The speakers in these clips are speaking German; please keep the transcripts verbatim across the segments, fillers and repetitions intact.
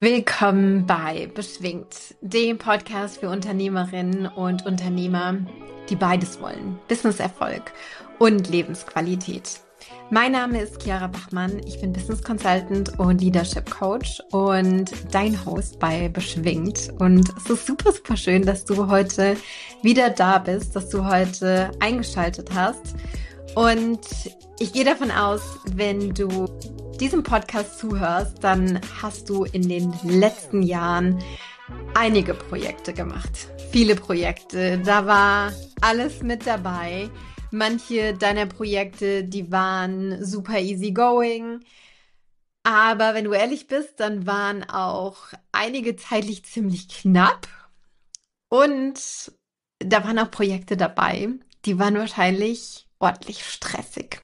Willkommen bei Beschwingt, dem Podcast für Unternehmerinnen und Unternehmer, die beides wollen: Businesserfolg und Lebensqualität. Mein Name ist Chiara Bachmann, ich bin Business Consultant und Leadership Coach und dein Host bei Beschwingt. Und es ist super, super schön, dass du heute wieder da bist, dass du heute eingeschaltet hast. Und ich gehe davon aus, wenn du diesem Podcast zuhörst, dann hast du in den letzten Jahren einige Projekte gemacht. Viele Projekte. Da war alles mit dabei. Manche deiner Projekte, die waren super easy going. Aber wenn du ehrlich bist, dann waren auch einige zeitlich ziemlich knapp. Und da waren auch Projekte dabei, die waren wahrscheinlich ordentlich stressig.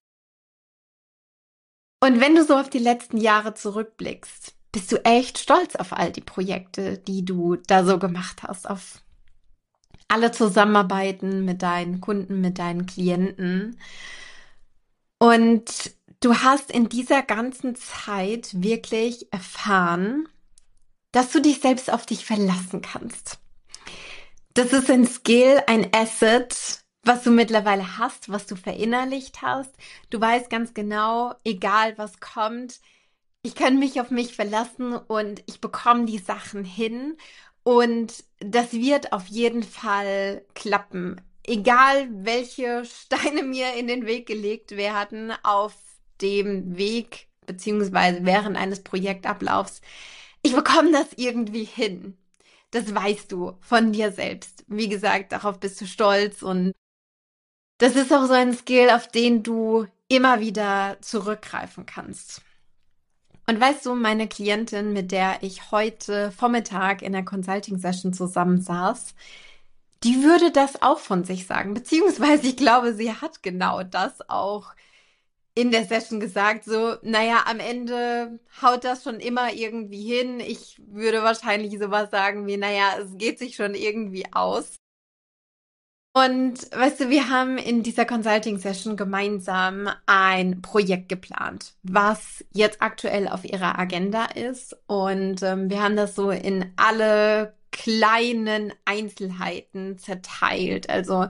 Und wenn du so auf die letzten Jahre zurückblickst, bist du echt stolz auf all die Projekte, die du da so gemacht hast, auf alle Zusammenarbeiten mit deinen Kunden, mit deinen Klienten. Und du hast in dieser ganzen Zeit wirklich erfahren, dass du dich selbst auf dich verlassen kannst. Das ist ein Skill, ein Asset, was du mittlerweile hast, was du verinnerlicht hast. Du weißt ganz genau, egal was kommt, ich kann mich auf mich verlassen und ich bekomme die Sachen hin und das wird auf jeden Fall klappen. Egal welche Steine mir in den Weg gelegt werden auf dem Weg beziehungsweise während eines Projektablaufs, ich bekomme das irgendwie hin. Das weißt du von dir selbst. Wie gesagt, darauf bist du stolz und das ist auch so ein Skill, auf den du immer wieder zurückgreifen kannst. Und weißt du, meine Klientin, mit der ich heute Vormittag in der Consulting-Session zusammensaß, die würde das auch von sich sagen. Beziehungsweise ich glaube, sie hat genau das auch in der Session gesagt. So, naja, am Ende haut das schon immer irgendwie hin. Ich würde wahrscheinlich sowas sagen wie, naja, es geht sich schon irgendwie aus. Und weißt du, wir haben in dieser Consulting-Session gemeinsam ein Projekt geplant, was jetzt aktuell auf ihrer Agenda ist. Und ähm, wir haben das so in alle kleinen Einzelheiten zerteilt. Also,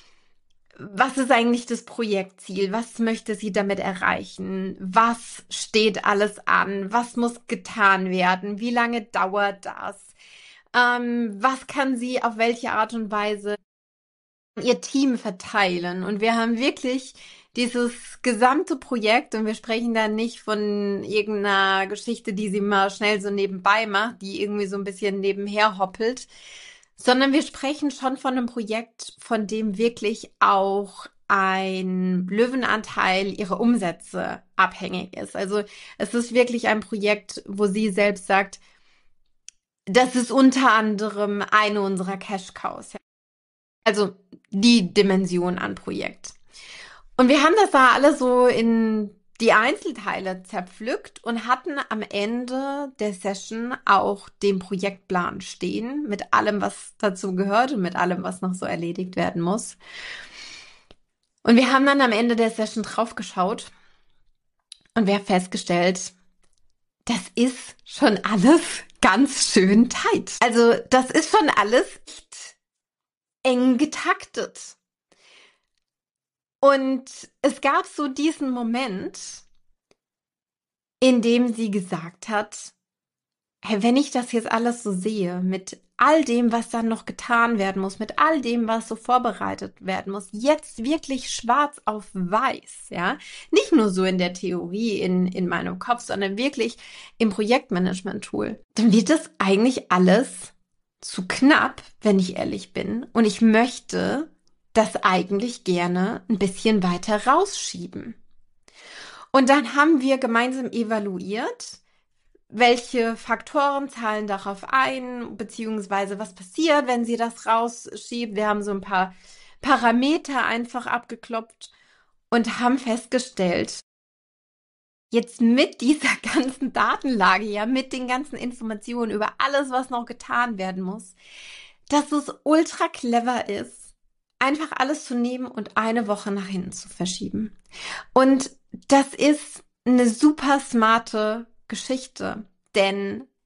was ist eigentlich das Projektziel? Was möchte sie damit erreichen? Was steht alles an? Was muss getan werden? Wie lange dauert das? Ähm, was kann sie auf welche Art und Weise ihr Team verteilen? Und wir haben wirklich dieses gesamte Projekt, und wir sprechen da nicht von irgendeiner Geschichte, die sie mal schnell so nebenbei macht, die irgendwie so ein bisschen nebenher hoppelt, sondern wir sprechen schon von einem Projekt, von dem wirklich auch ein Löwenanteil ihrer Umsätze abhängig ist. Also es ist wirklich ein Projekt, wo sie selbst sagt, das ist unter anderem eine unserer Cash-Cows. Also die Dimension an Projekt. Und wir haben das da alle so in die Einzelteile zerpflückt und hatten am Ende der Session auch den Projektplan stehen, mit allem, was dazu gehört und mit allem, was noch so erledigt werden muss. Und wir haben dann am Ende der Session drauf geschaut und wir haben festgestellt, das ist schon alles ganz schön tight. Also das ist schon alles echt eng getaktet. Und es gab so diesen Moment, in dem sie gesagt hat, hey, wenn ich das jetzt alles so sehe, mit all dem, was dann noch getan werden muss, mit all dem, was so vorbereitet werden muss, jetzt wirklich schwarz auf weiß, ja, nicht nur so in der Theorie, in, in meinem Kopf, sondern wirklich im Projektmanagement-Tool, dann wird das eigentlich alles zu knapp, wenn ich ehrlich bin. Und ich möchte das eigentlich gerne ein bisschen weiter rausschieben. Und dann haben wir gemeinsam evaluiert, welche Faktoren zahlen darauf ein, beziehungsweise was passiert, wenn sie das rausschiebt. Wir haben so ein paar Parameter einfach abgeklopft und haben festgestellt, jetzt mit dieser ganzen Datenlage, ja, mit den ganzen Informationen über alles, was noch getan werden muss, dass es ultra clever ist, einfach alles zu nehmen und eine Woche nach hinten zu verschieben. Und das ist eine super smarte Geschichte, denn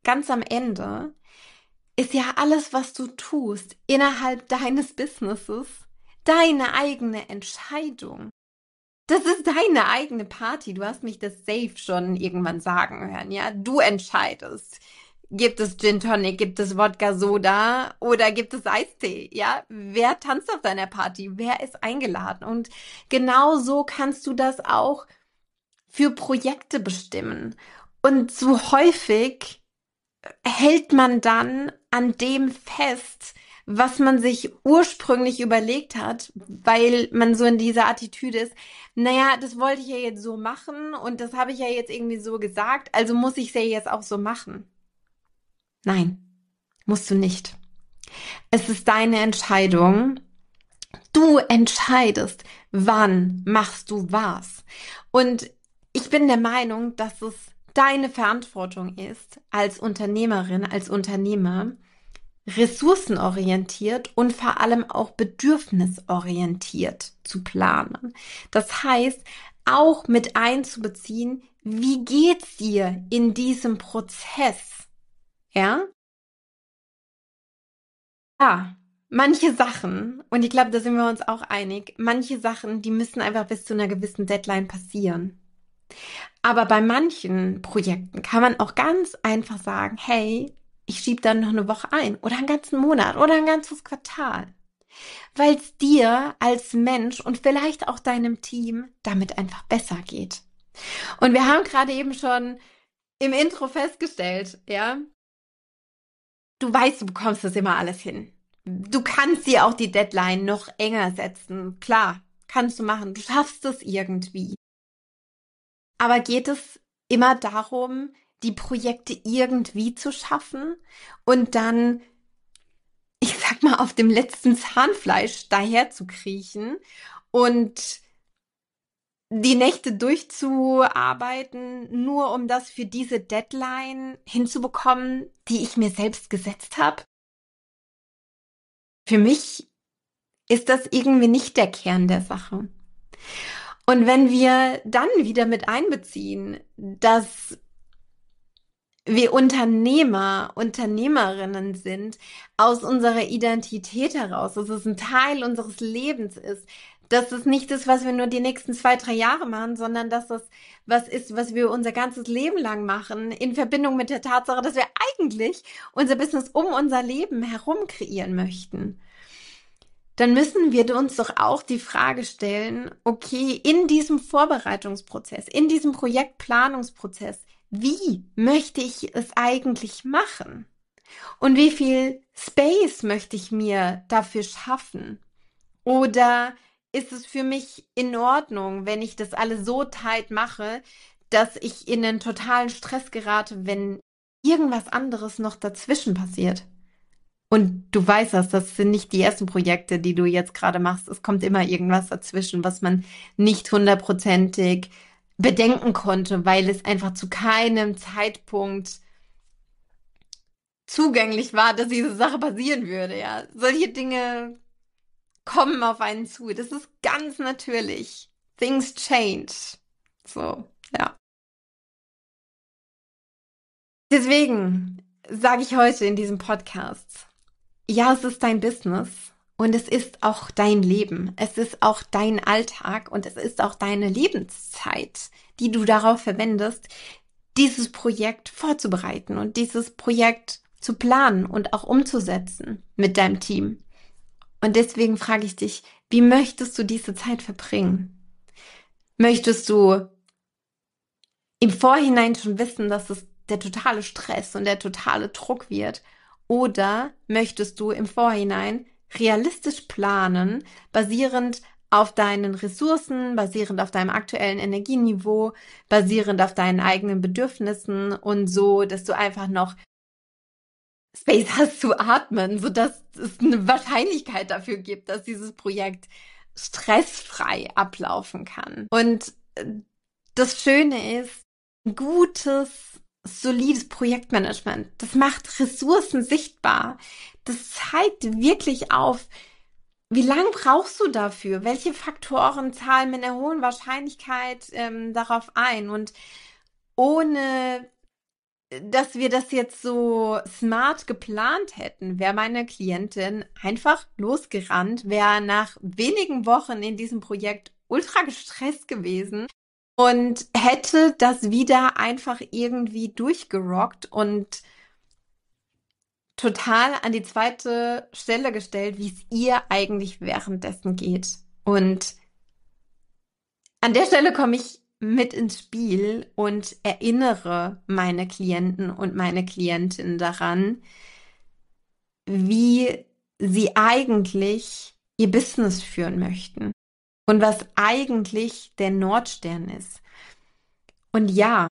ganz am Ende ist ja alles, was du tust, innerhalb deines Businesses, deine eigene Entscheidung. Das ist deine eigene Party. Du hast mich das safe schon irgendwann sagen hören, ja? Du entscheidest. Gibt es Gin Tonic, gibt es Wodka Soda oder gibt es Eistee, ja? Wer tanzt auf deiner Party? Wer ist eingeladen? Und genau so kannst du das auch für Projekte bestimmen. Und so häufig hält man dann an dem fest, was man sich ursprünglich überlegt hat, weil man so in dieser Attitüde ist, naja, das wollte ich ja jetzt so machen und das habe ich ja jetzt irgendwie so gesagt, also muss ich es ja jetzt auch so machen. Nein, musst du nicht. Es ist deine Entscheidung. Du entscheidest, wann machst du was. Und ich bin der Meinung, dass es deine Verantwortung ist, als Unternehmerin, als Unternehmer, ressourcenorientiert und vor allem auch bedürfnisorientiert zu planen. Das heißt, auch mit einzubeziehen, wie geht's dir in diesem Prozess? Ja? Ja, manche Sachen, und ich glaube, da sind wir uns auch einig, manche Sachen, die müssen einfach bis zu einer gewissen Deadline passieren. Aber bei manchen Projekten kann man auch ganz einfach sagen, hey, ich schiebe dann noch eine Woche ein oder einen ganzen Monat oder ein ganzes Quartal, weil es dir als Mensch und vielleicht auch deinem Team damit einfach besser geht. Und wir haben gerade eben schon im Intro festgestellt, ja, du weißt, du bekommst das immer alles hin. Du kannst dir auch die Deadline noch enger setzen. Klar, kannst du machen. Du schaffst es irgendwie. Aber geht es immer darum, die Projekte irgendwie zu schaffen und dann, ich sag mal, auf dem letzten Zahnfleisch daher zu kriechen und die Nächte durchzuarbeiten, nur um das für diese Deadline hinzubekommen, die ich mir selbst gesetzt habe? Für mich ist das irgendwie nicht der Kern der Sache. Und wenn wir dann wieder mit einbeziehen, dass wir Unternehmer, Unternehmerinnen sind, aus unserer Identität heraus, dass es ein Teil unseres Lebens ist, dass es nicht ist, was wir nur die nächsten zwei, drei Jahre machen, sondern dass es was ist, was wir unser ganzes Leben lang machen, in Verbindung mit der Tatsache, dass wir eigentlich unser Business um unser Leben herum kreieren möchten. Dann müssen wir uns doch auch die Frage stellen, okay, in diesem Vorbereitungsprozess, in diesem Projektplanungsprozess, wie möchte ich es eigentlich machen? Und wie viel Space möchte ich mir dafür schaffen? Oder ist es für mich in Ordnung, wenn ich das alles so tight mache, dass ich in einen totalen Stress gerate, wenn irgendwas anderes noch dazwischen passiert? Und du weißt das, das sind nicht die ersten Projekte, die du jetzt gerade machst. Es kommt immer irgendwas dazwischen, was man nicht hundertprozentig bedenken konnte, weil es einfach zu keinem Zeitpunkt zugänglich war, dass diese Sache passieren würde, ja. Solche Dinge kommen auf einen zu. Das ist ganz natürlich. Things change. So, ja. Deswegen sage ich heute in diesem Podcast, ja, es ist dein Business und es ist auch dein Leben. Es ist auch dein Alltag und es ist auch deine Lebenszeit, die du darauf verwendest, dieses Projekt vorzubereiten und dieses Projekt zu planen und auch umzusetzen mit deinem Team. Und deswegen frage ich dich, wie möchtest du diese Zeit verbringen? Möchtest du im Vorhinein schon wissen, dass es der totale Stress und der totale Druck wird? Oder möchtest du im Vorhinein realistisch planen, basierend auf deinen Ressourcen, basierend auf deinem aktuellen Energieniveau, basierend auf deinen eigenen Bedürfnissen und so, dass du einfach noch Space hast zu atmen, sodass es eine Wahrscheinlichkeit dafür gibt, dass dieses Projekt stressfrei ablaufen kann. Und das Schöne ist, gutes, solides Projektmanagement, das macht Ressourcen sichtbar. Das zeigt wirklich auf, wie lange brauchst du dafür? Welche Faktoren zahlen mit einer hohen Wahrscheinlichkeit ähm, darauf ein? Und ohne dass wir das jetzt so smart geplant hätten, wäre meine Klientin einfach losgerannt, wäre nach wenigen Wochen in diesem Projekt ultra gestresst gewesen und hätte das wieder einfach irgendwie durchgerockt und total an die zweite Stelle gestellt, wie es ihr eigentlich währenddessen geht. Und an der Stelle komme ich mit ins Spiel und erinnere meine Klienten und meine Klientinnen daran, wie sie eigentlich ihr Business führen möchten und was eigentlich der Nordstern ist. Und ja,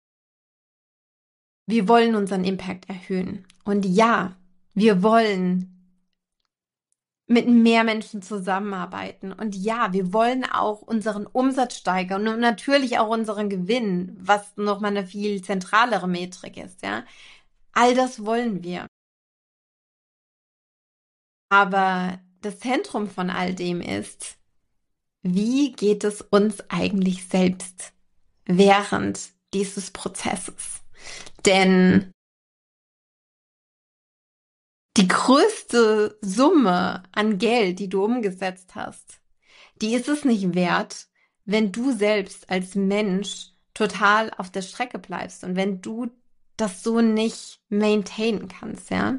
wir wollen unseren Impact erhöhen. Und ja, wir wollen mit mehr Menschen zusammenarbeiten. Und ja, wir wollen auch unseren Umsatz steigern und natürlich auch unseren Gewinn, was nochmal eine viel zentralere Metrik ist, ja. All das wollen wir. Aber das Zentrum von all dem ist, wie geht es uns eigentlich selbst während dieses Prozesses? Denn die größte Summe an Geld, die du umgesetzt hast, die ist es nicht wert, wenn du selbst als Mensch total auf der Strecke bleibst und wenn du das so nicht maintainen kannst, ja.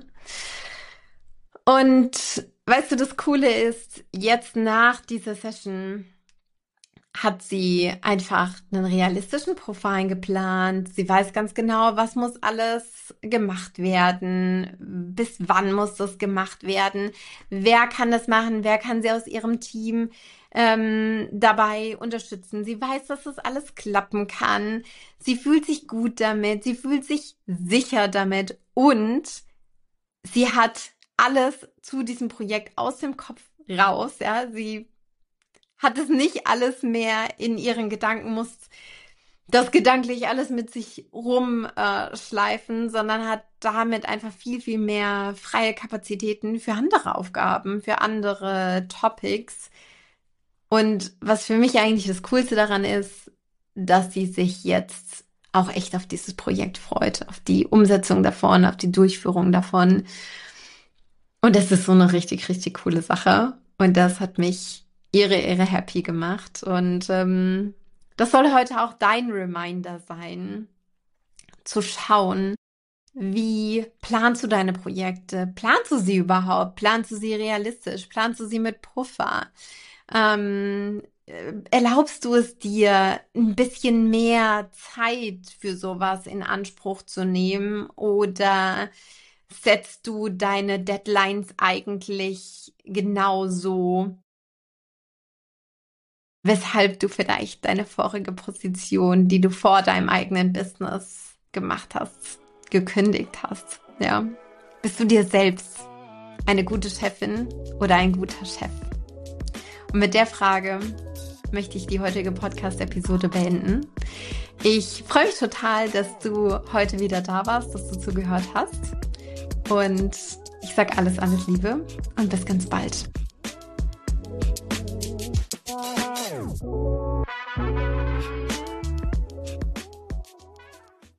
Und weißt du, das Coole ist, jetzt nach dieser Session hat sie einfach einen realistischen Profil geplant. Sie weiß ganz genau, was muss alles gemacht werden, bis wann muss das gemacht werden, wer kann das machen, wer kann sie aus ihrem Team ähm, dabei unterstützen. Sie weiß, dass das alles klappen kann. Sie fühlt sich gut damit, sie fühlt sich sicher damit und sie hat alles zu diesem Projekt aus dem Kopf raus. Ja, sie hat es nicht alles mehr in ihren Gedanken, muss das gedanklich alles mit sich rumschleifen, äh, sondern hat damit einfach viel, viel mehr freie Kapazitäten für andere Aufgaben, für andere Topics. Und was für mich eigentlich das Coolste daran ist, dass sie sich jetzt auch echt auf dieses Projekt freut, auf die Umsetzung davon, auf die Durchführung davon. Und das ist so eine richtig, richtig coole Sache. Und das hat mich irre, irre happy gemacht. Und ähm, das soll heute auch dein Reminder sein, zu schauen, wie planst du deine Projekte? Planst du sie überhaupt? Planst du sie realistisch? Planst du sie mit Puffer? Ähm, äh, erlaubst du es dir, ein bisschen mehr Zeit für sowas in Anspruch zu nehmen? Oder setzt du deine Deadlines eigentlich genauso, weshalb du vielleicht deine vorige Position, die du vor deinem eigenen Business gemacht hast, gekündigt hast? Ja. Bist du dir selbst eine gute Chefin oder ein guter Chef? Und mit der Frage möchte ich die heutige Podcast-Episode beenden. Ich freue mich total, dass du heute wieder da warst, dass du zugehört hast. Und ich sage alles, alles Liebe und bis ganz bald.